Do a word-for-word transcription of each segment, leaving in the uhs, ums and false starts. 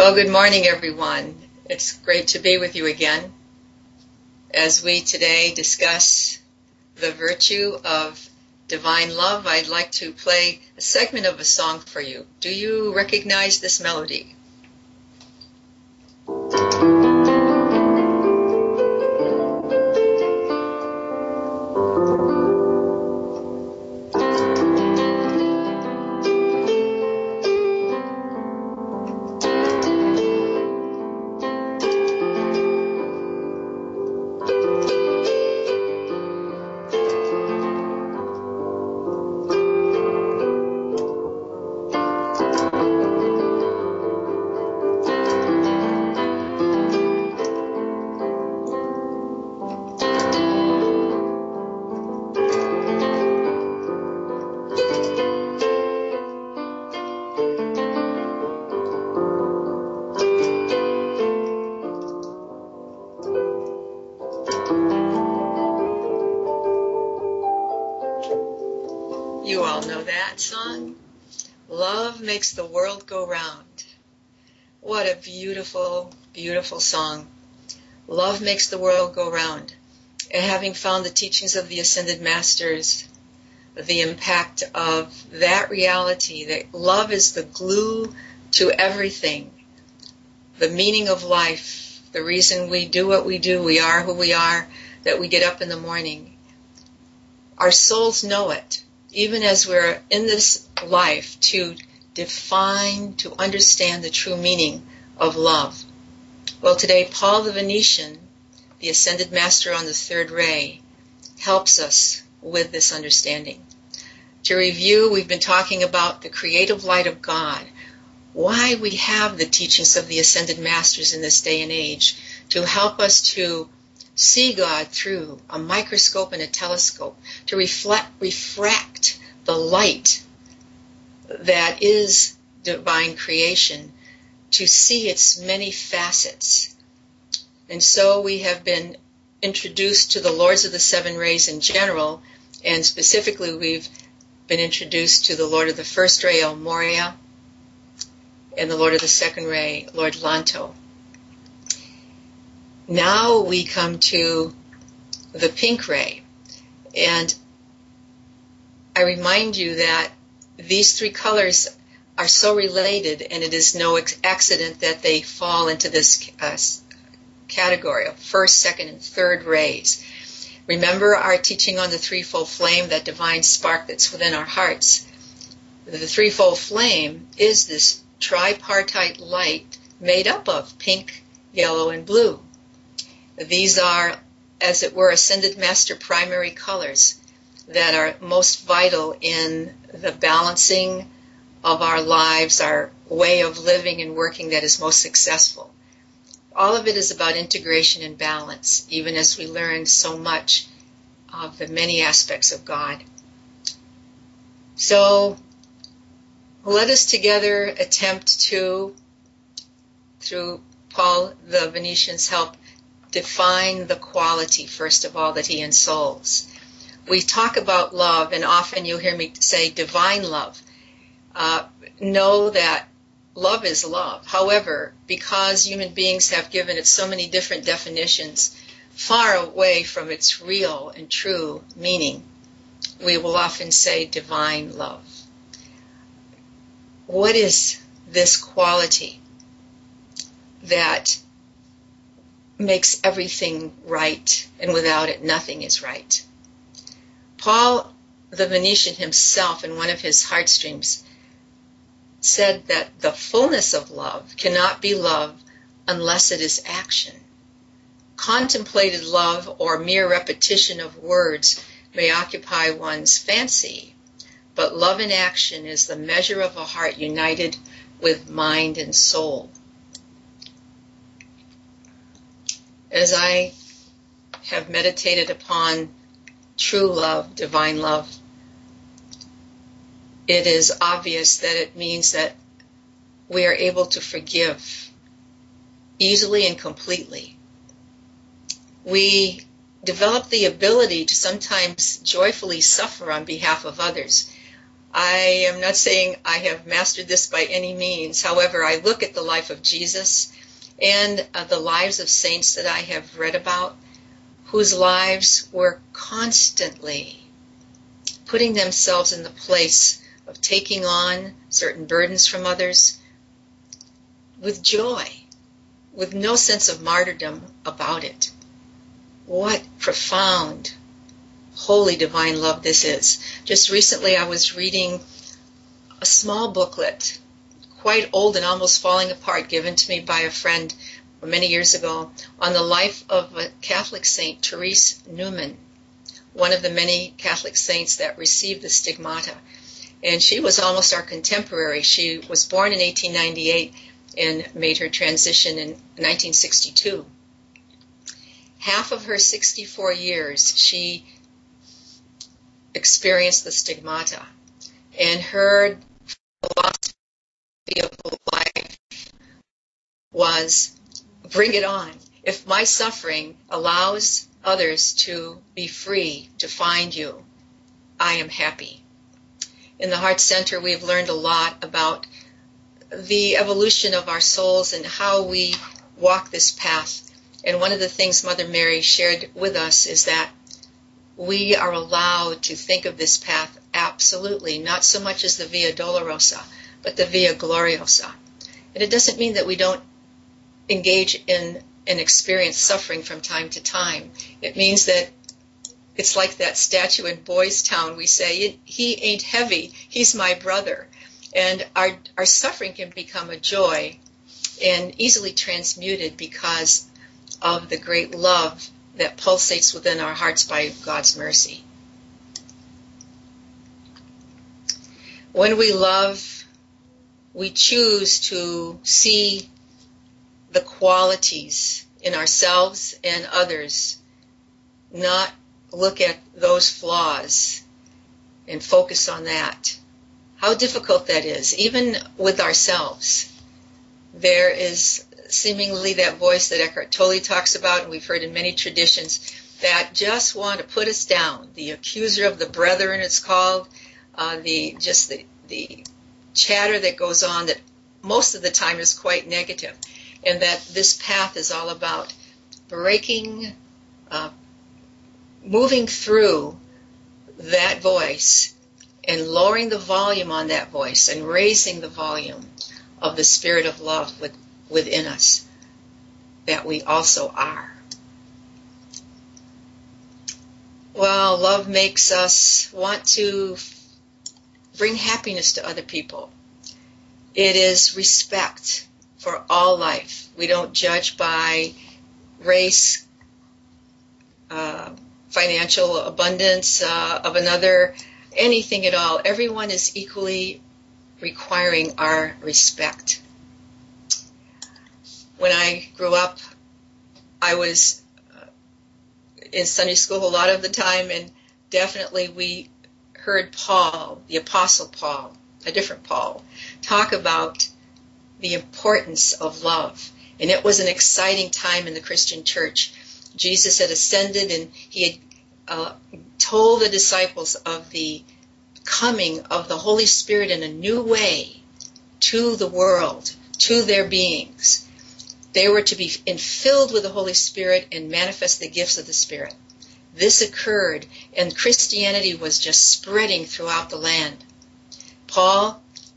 Well, good morning, everyone. It's great to be with you again as we today discuss the virtue of divine love. I'd like to play a segment of a song for you. Do you recognize this melody? You all know that song? Love makes the world go round. What a beautiful, beautiful song. Love makes the world go round. And having found the teachings of the Ascended Masters, the impact of that reality, that love is the glue to everything, the meaning of life, the reason we do what we do, we are who we are, that we get up in the morning. Our souls know it. Even as we're in this life, to define, to understand the true meaning of love. Well, today, Paul the Venetian, the Ascended Master on the Third Ray, helps us with this understanding. To review, we've been talking about the creative light of God, why we have the teachings of the Ascended Masters in this day and age, to help us to see God through a microscope and a telescope, to reflect, refract the light that is divine creation, to see its many facets. And so we have been introduced to the Lords of the Seven Rays in general, and specifically we've been introduced to the Lord of the First Ray, El Morya, and the Lord of the Second Ray, Lord Lanto. Now we come to the pink ray, and I remind you that these three colors are so related, and it is no accident that they fall into this uh, category of first, second, and third rays. Remember our teaching on the threefold flame, that divine spark that's within our hearts. The threefold flame is this tripartite light made up of pink, yellow, and blue. These are, as it were, Ascended Master primary colors that are most vital in the balancing of our lives, our way of living and working that is most successful. All of it is about integration and balance, even as we learn so much of the many aspects of God. So let us together attempt to, through Paul the Venetian's help, define the quality, first of all, that he ensouls. We talk about love, and often you'll hear me say divine love. Uh, know that love is love. However, because human beings have given it so many different definitions, far away from its real and true meaning, we will often say divine love. What is this quality that makes everything right, and without it nothing is right? Paul the Venetian himself, in one of his heartstrings, said that the fullness of love cannot be love unless it is action. Contemplated love or mere repetition of words may occupy one's fancy, but love in action is the measure of a heart united with mind and soul. As I have meditated upon true love, divine love, it is obvious that it means that we are able to forgive easily and completely. We develop the ability to sometimes joyfully suffer on behalf of others. I am not saying I have mastered this by any means. However, I look at the life of Jesus and uh, the lives of saints that I have read about, whose lives were constantly putting themselves in the place of taking on certain burdens from others with joy, with no sense of martyrdom about it. What profound, holy, divine love this is. Just recently I was reading a small booklet, quite old and almost falling apart, given to me by a friend many years ago, on the life of a Catholic saint, Therese Newman, one of the many Catholic saints that received the stigmata. And she was almost our contemporary. She was born in eighteen ninety-eight and made her transition in nineteen sixty-two. Half of her sixty-four years, she experienced the stigmata. And her philosophy of life was, bring it on. If my suffering allows others to be free to find you, I am happy. In the Heart Center, we've learned a lot about the evolution of our souls and how we walk this path. And one of the things Mother Mary shared with us is that we are allowed to think of this path absolutely, not so much as the Via Dolorosa, but the Via Gloriosa. And it doesn't mean that we don't engage in and experience suffering from time to time. It means that it's like that statue in Boys Town. We say, he ain't heavy, he's my brother. And our, our suffering can become a joy and easily transmuted because of the great love that pulsates within our hearts by God's mercy. When we love, we choose to see the qualities in ourselves and others, not look at those flaws and focus on that. How difficult that is, even with ourselves. There is seemingly that voice that Eckhart Tolle talks about, and we've heard in many traditions, that just want to put us down. The accuser of the brethren, it's called. Uh, the just the, the chatter that goes on that most of the time is quite negative. And that this path is all about breaking, uh, moving through that voice and lowering the volume on that voice and raising the volume of the spirit of love with, within us that we also are. Well, love makes us want to bring happiness to other people. It is respect for all life. We don't judge by race, uh, financial abundance uh, of another, anything at all. Everyone is equally requiring our respect. When I grew up, I was uh, in Sunday school a lot of the time, and definitely we heard Paul, the Apostle Paul, a different Paul, talk about the importance of love. And it was an exciting time in the Christian church. Jesus had ascended, and he had uh, told the disciples of the coming of the Holy Spirit in a new way to the world, to their beings. They were to be filled with the Holy Spirit and manifest the gifts of the Spirit. This occurred, and Christianity was just spreading throughout the land. Paul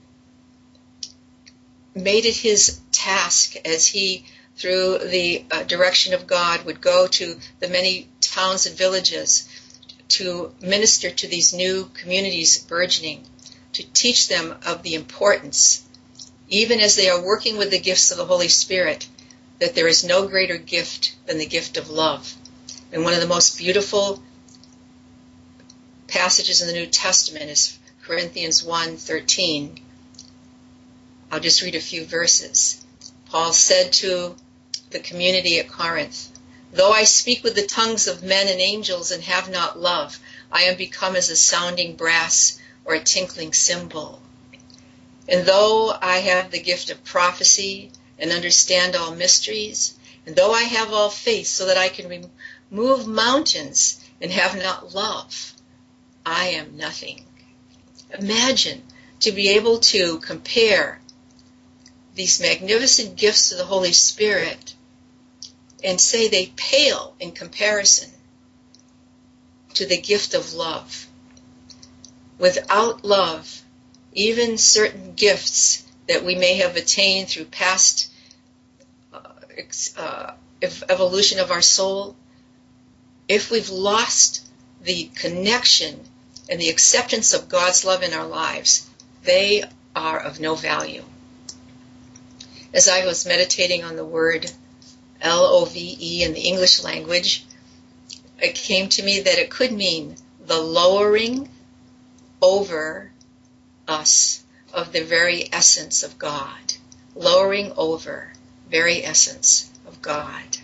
made it his task as he, through the uh, direction of God, would go to the many towns and villages to minister to these new communities burgeoning, to teach them of the importance, even as they are working with the gifts of the Holy Spirit, that there is no greater gift than the gift of love. And one of the most beautiful passages in the New Testament is Corinthians one thirteen. I'll just read a few verses. Paul said to the community at Corinth, "Though I speak with the tongues of men and angels and have not love, I am become as a sounding brass or a tinkling cymbal. And though I have the gift of prophecy and understand all mysteries, and though I have all faith so that I can remove mountains and have not love, I am nothing." Imagine to be able to compare these magnificent gifts of the Holy Spirit and say they pale in comparison to the gift of love. Without love, even certain gifts that we may have attained through past uh, uh, evolution of our soul, if we've lost the connection and the acceptance of God's love in our lives, they are of no value. As I was meditating on the word L O V E in the English language, it came to me that it could mean the lowering over us of the very essence of God. Lowering over very essence of God.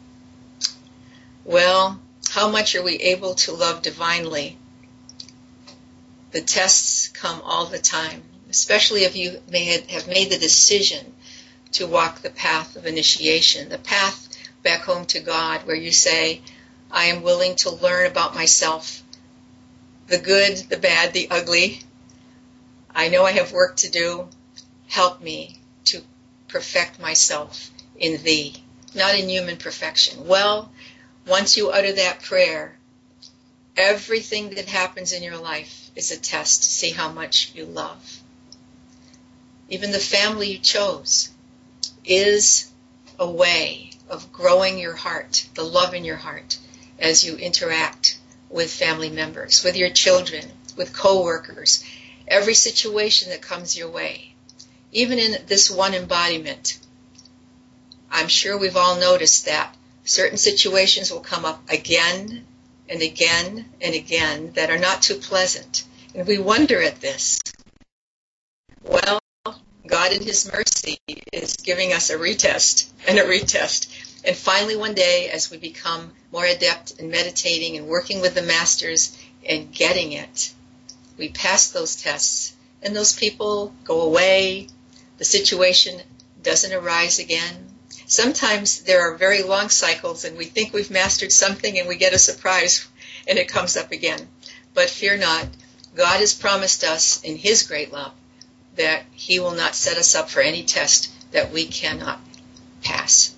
Well, how much are we able to love divinely? The tests come all the time, especially if you may have made the decision to walk the path of initiation, the path back home to God, where you say, I am willing to learn about myself, the good, the bad, the ugly. I know I have work to do. Help me to perfect myself in Thee, not in human perfection. Well, once you utter that prayer, everything that happens in your life is a test to see how much you love. Even the family you chose is a way of growing your heart, the love in your heart, as you interact with family members, with your children, with co-workers, every situation that comes your way. Even in this one embodiment, I'm sure we've all noticed that certain situations will come up again and again and again that are not too pleasant. And we wonder at this. Well, God in His mercy is giving us a retest and a retest. And finally one day, as we become more adept in meditating and working with the masters and getting it, we pass those tests and those people go away. The situation doesn't arise again. Sometimes there are very long cycles and we think we've mastered something and we get a surprise and it comes up again. But fear not. God has promised us in His great love that He will not set us up for any test that we cannot pass.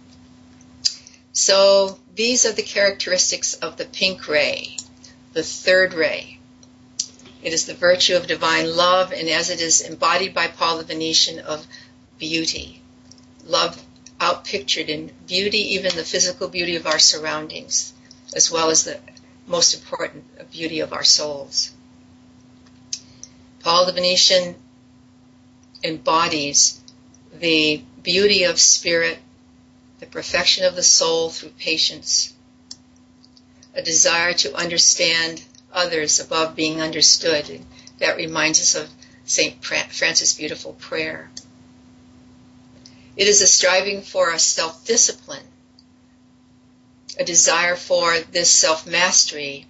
So these are the characteristics of the pink ray, the third ray. It is the virtue of divine love, and as it is embodied by Paul the Venetian, of beauty. Love outpictured in beauty, even the physical beauty of our surroundings, as well as the most important beauty of our souls. Paul the Venetian embodies the beauty of spirit, the perfection of the soul through patience, a desire to understand others above being understood. And that reminds us of Saint Francis' beautiful prayer. It is a striving for a self-discipline, a desire for this self-mastery,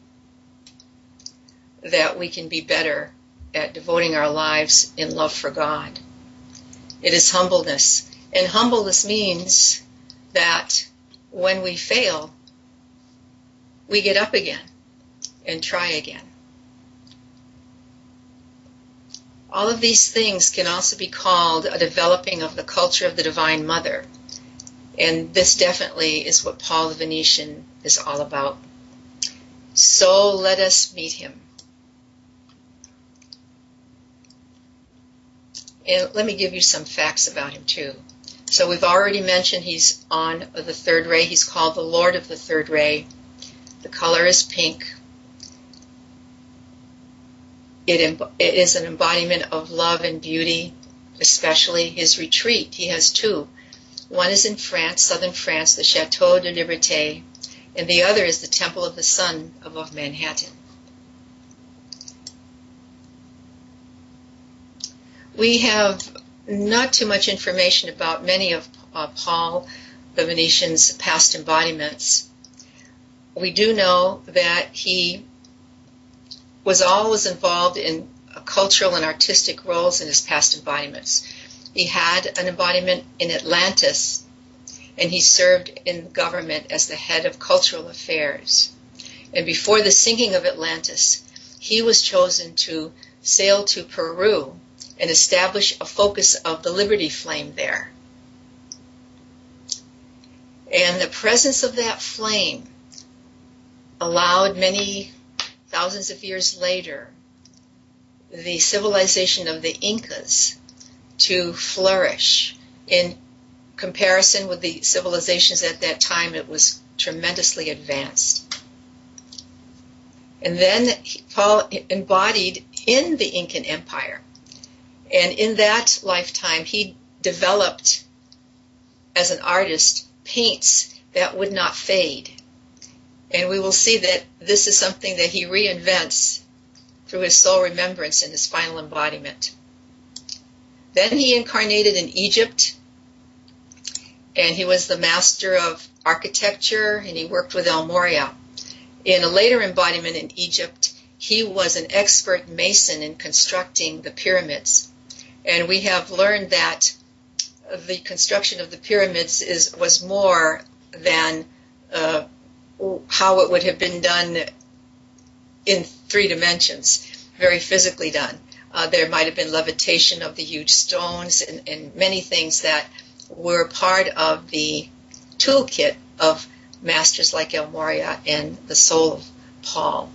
that we can be better at devoting our lives in love for God. It is humbleness. And humbleness means that when we fail, we get up again and try again. All of these things can also be called a developing of the culture of the Divine Mother. And this definitely is what Paul the Venetian is all about. So let us meet him. And let me give you some facts about him too. So we've already mentioned he's on the third ray. He's called the Lord of the Third Ray. The color is pink. It, it is an embodiment of love and beauty, especially his retreat. He has two. One is in France, southern France, the Chateau de Liberté, and the other is the Temple of the Sun above Manhattan. We have not too much information about many of uh, Paul the Venetian's past embodiments. We do know that he was always involved in cultural and artistic roles in his past embodiments. He had an embodiment in Atlantis, and he served in government as the head of cultural affairs. And before the sinking of Atlantis, he was chosen to sail to Peru and establish a focus of the Liberty Flame there. And the presence of that flame allowed many thousands of years later the civilization of the Incas to flourish. In comparison with the civilizations at that time, it was tremendously advanced. And then Paul embodied in the Incan Empire. And in that lifetime, he developed, as an artist, paints that would not fade. And we will see that this is something that he reinvents through his soul remembrance in his final embodiment. Then he incarnated in Egypt, and he was the master of architecture, and he worked with El Morya. In a later embodiment in Egypt, he was an expert mason in constructing the pyramids. And we have learned that the construction of the pyramids is was more than uh, how it would have been done in three dimensions, very physically done. Uh, there might have been levitation of the huge stones and, and many things that were part of the toolkit of masters like El Morya and the soul of Paul.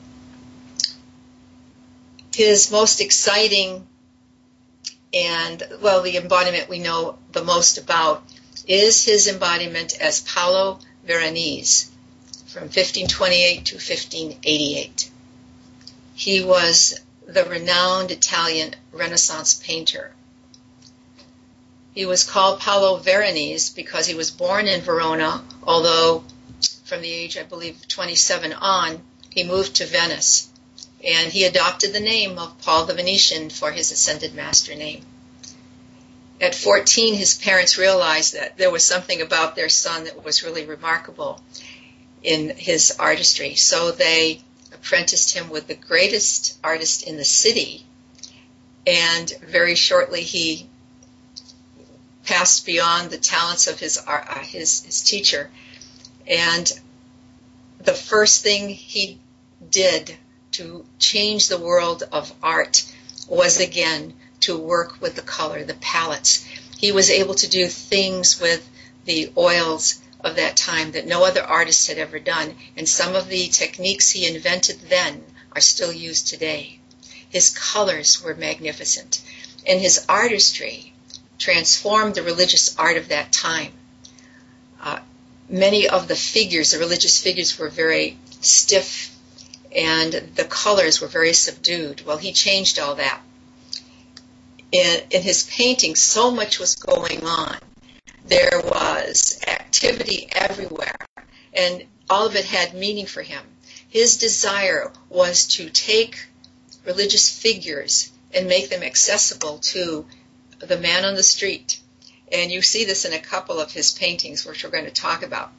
His most exciting and, well, the embodiment we know the most about is his embodiment as Paolo Veronese from fifteen twenty-eight to fifteen eighty-eight. He was the renowned Italian Renaissance painter. He was called Paolo Veronese because he was born in Verona, although from the age, I believe, twenty-seven on, he moved to Venice. And he adopted the name of Paul the Venetian for his ascended master name. At fourteen, his parents realized that there was something about their son that was really remarkable in his artistry. So they apprenticed him with the greatest artist in the city, and very shortly he passed beyond the talents of his uh, his, his teacher. And the first thing he did to change the world of art was, again, to work with the color, the palettes. He was able to do things with the oils of that time that no other artist had ever done, and some of the techniques he invented then are still used today. His colors were magnificent, and his artistry transformed the religious art of that time. Uh, many of the figures, the religious figures, were very stiff, and the colors were very subdued. Well, he changed all that. In, in his painting, so much was going on. There was activity everywhere, and all of it had meaning for him. His desire was to take religious figures and make them accessible to the man on the street. And you see this in a couple of his paintings, which we're going to talk about.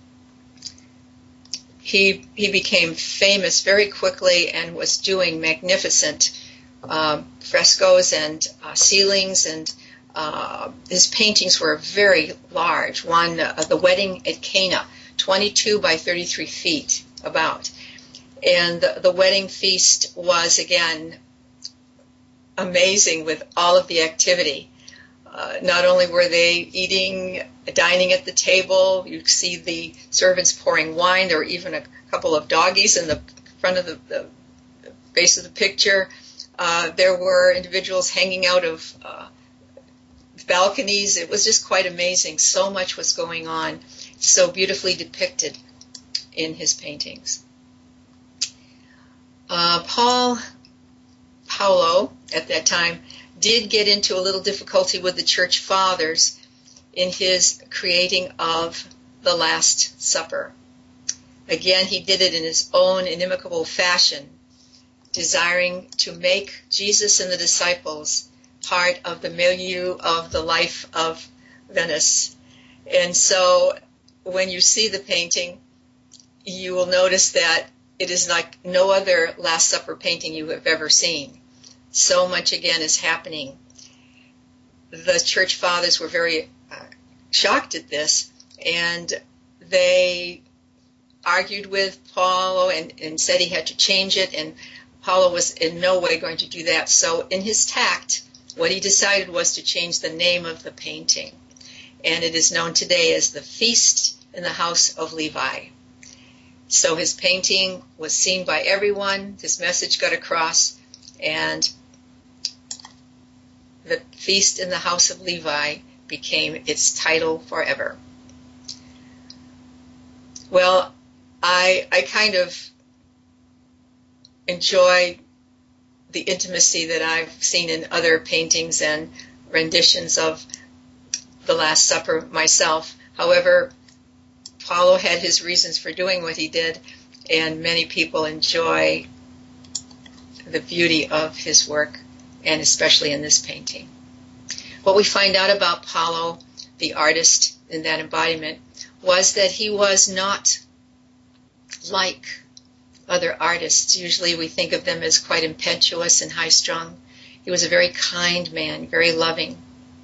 He, he became famous very quickly and was doing magnificent uh, frescoes and uh, ceilings, and uh, his paintings were very large. One, uh, the wedding at Cana, twenty-two by thirty-three feet about. And the, the wedding feast was, again, amazing with all of the activity. Uh, not only were they eating, dining at the table, you see the servants pouring wine. There were even a couple of doggies in the front of the, the base of the picture. Uh, there were individuals hanging out of uh, balconies. It was just quite amazing. So much was going on, so beautifully depicted in his paintings. Uh, Paul Paolo, at that time, did get into a little difficulty with the church fathers in his creating of the Last Supper. Again, he did it in his own inimitable fashion, desiring to make Jesus and the disciples part of the milieu of the life of Venice. And so when you see the painting, you will notice that it is like no other Last Supper painting you have ever seen. So much, again, is happening. The church fathers were very uh, shocked at this, and they argued with Paul and, and said he had to change it, and Paulo was in no way going to do that. So in his tact, what he decided was to change the name of the painting. And it is known today as the Feast in the House of Levi. So his painting was seen by everyone, his message got across, and the Feast in the House of Levi became its title forever. Well, I, I kind of enjoy the intimacy that I've seen in other paintings and renditions of the Last Supper myself. However, Paulo had his reasons for doing what he did, and many people enjoy the beauty of his work, and especially in this painting. What we find out about Paulo, the artist in that embodiment, was that he was not like other artists. Usually we think of them as quite impetuous and high-strung. He was a very kind man, very loving.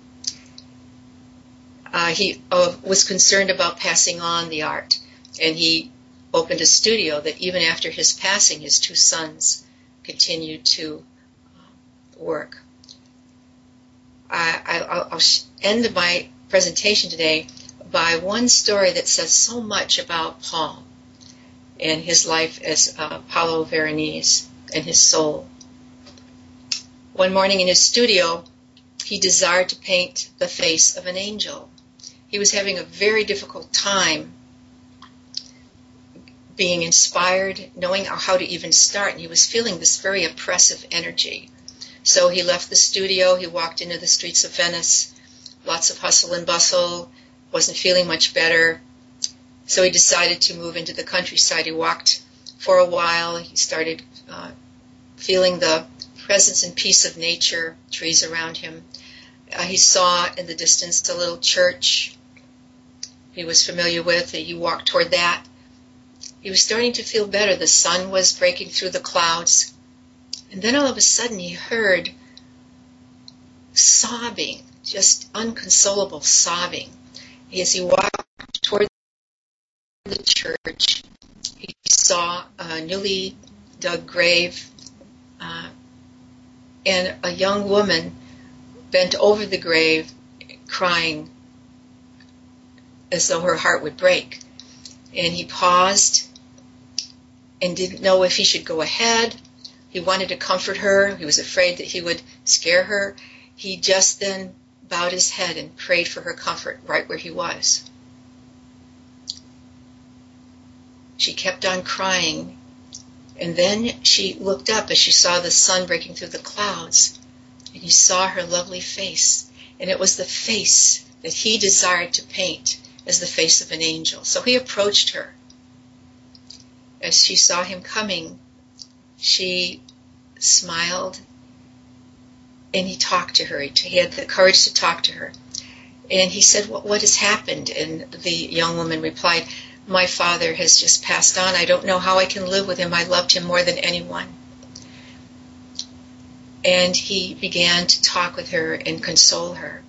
Uh, he uh, was concerned about passing on the art, and he opened a studio that even after his passing, his two sons continued to uh, work. I, I, I'll end my presentation today by one story that says so much about Paul and his life as uh, Paulo Veronese and his soul. One morning in his studio, he desired to paint the face of an angel. He was having a very difficult time being inspired, knowing how to even start, and he was feeling this very oppressive energy. So he left the studio, he walked into the streets of Venice, lots of hustle and bustle, wasn't feeling much better. So he decided to move into the countryside. He walked for a while, he started uh, feeling the presence and peace of nature, trees around him. Uh, he saw in the distance a little church he was familiar with. He walked toward that. He was starting to feel better. The sun was breaking through the clouds. And then all of a sudden he heard sobbing, just inconsolable sobbing. As he walked toward the church, he saw a newly dug grave, uh, and a young woman bent over the grave crying as though her heart would break. And he paused and didn't know if he should go ahead. He wanted to comfort her. He was afraid that he would scare her. He just then bowed his head and prayed for her comfort right where he was. She kept on crying, and then she looked up as she saw the sun breaking through the clouds, and he saw her lovely face, and it was the face that he desired to paint as the face of an angel. So he approached her. As she saw him coming, she smiled, and he talked to her. He had the courage to talk to her. And he said, what, what has happened? And the young woman replied, my father has just passed on. I don't know how I can live with him. I loved him more than anyone. And he began to talk with her and console her.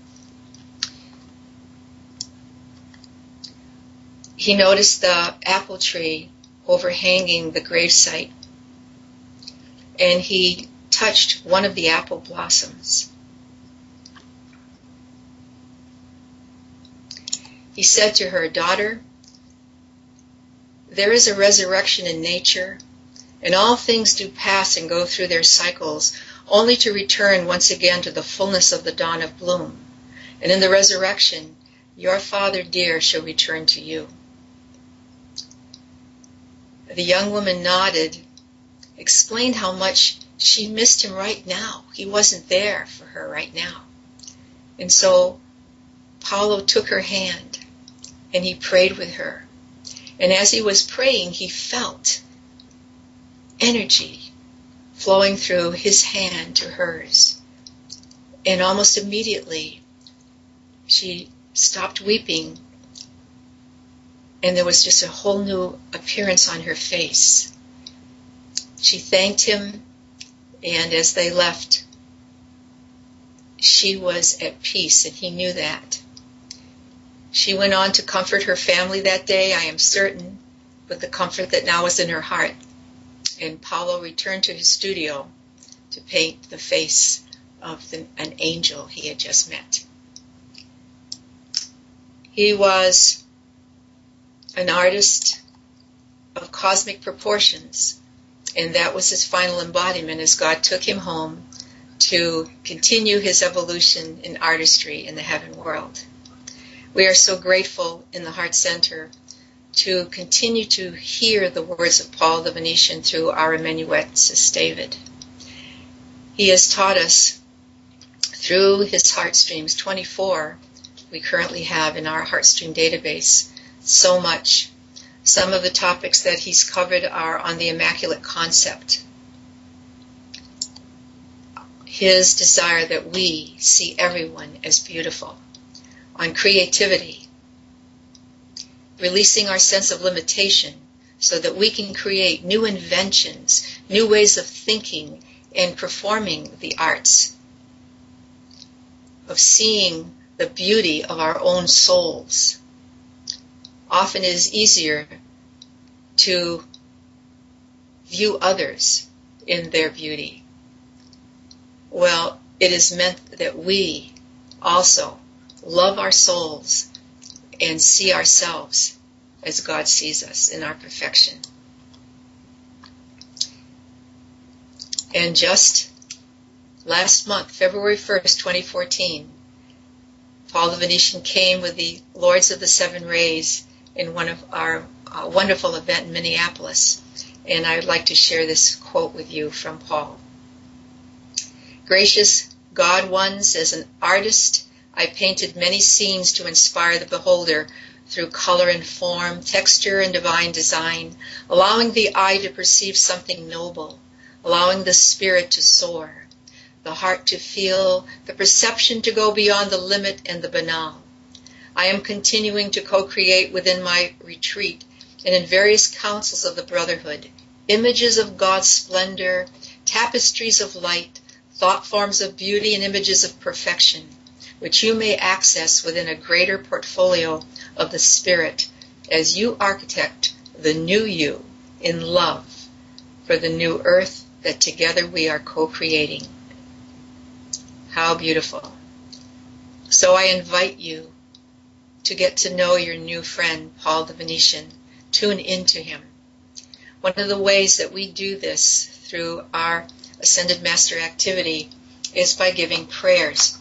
He noticed the apple tree overhanging the gravesite, and he touched one of the apple blossoms. He said to her, daughter, there is a resurrection in nature, and all things do pass and go through their cycles, only to return once again to the fullness of the dawn of bloom. And in the resurrection, your father dear shall return to you. The young woman nodded, explained how much she missed him right now. He wasn't there for her right now. And so Paulo took her hand and he prayed with her. And as he was praying, he felt energy flowing through his hand to hers. And almost immediately, she stopped weeping, and there was just a whole new appearance on her face. She thanked him, and as they left, she was at peace, and he knew that. She went on to comfort her family that day, I am certain, with the comfort that now was in her heart. and Paulo returned to his studio to paint the face of the, an angel he had just met. He was an artist of cosmic proportions, and that was his final embodiment as God took him home to continue his evolution in artistry in the heaven world. We are so grateful in the Heart Center to continue to hear the words of Paul the Venetian through our amanuensis David. He has taught us through his Heartstreams, twenty-four we currently have in our Heartstream database, so much. Some of the topics that he's covered are on the Immaculate Concept, his desire that we see everyone as beautiful, on creativity, releasing our sense of limitation so that we can create new inventions, new ways of thinking and performing the arts, of seeing the beauty of our own souls. Often it is easier to view others in their beauty. Well, it is meant that we also love our souls and see ourselves as God sees us in our perfection. And just last month, February first, twenty fourteen, Paul the Venetian came with the Lords of the Seven Rays in one of our uh, wonderful event in Minneapolis. And I would like to share this quote with you from Paul. Gracious God ones, as an artist, I painted many scenes to inspire the beholder through color and form, texture and divine design, allowing the eye to perceive something noble, allowing the spirit to soar, the heart to feel, the perception to go beyond the limit and the banal. I am continuing to co-create within my retreat and in various councils of the Brotherhood, images of God's splendor, tapestries of light, thought forms of beauty and images of perfection, which you may access within a greater portfolio of the Spirit as you architect the new you in love for the new earth that together we are co-creating. How beautiful. So I invite you to get to know your new friend, Paul the Venetian. Tune into him. One of the ways that we do this through our Ascended Master activity is by giving prayers.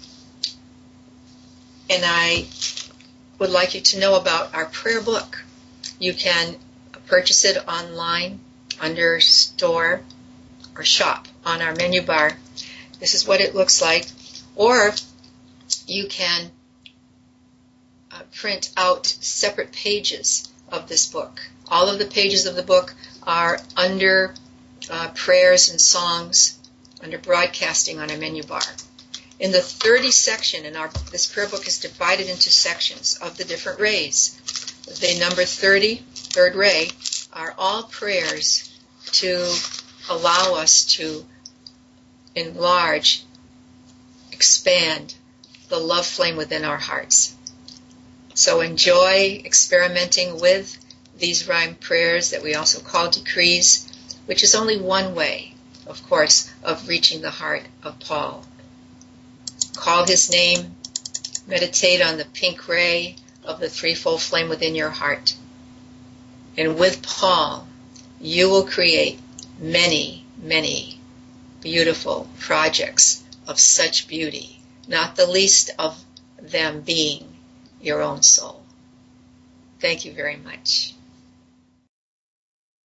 And I would like you to know about our prayer book. You can purchase it online under store or shop on our menu bar. This is what it looks like. Or you can uh, print out separate pages of this book. All of the pages of the book are under uh, prayers and songs, under broadcasting on our menu bar. In the thirty section, in our this prayer book is divided into sections of the different rays. The number thirty, third ray, are all prayers to allow us to enlarge, expand the love flame within our hearts. So enjoy experimenting with these rhyme prayers that we also call decrees, which is only one way, of course, of reaching the heart of Paul. Call his name, meditate on the pink ray of the threefold flame within your heart. And with Paul, you will create many, many beautiful projects of such beauty, not the least of them being your own soul. Thank you very much.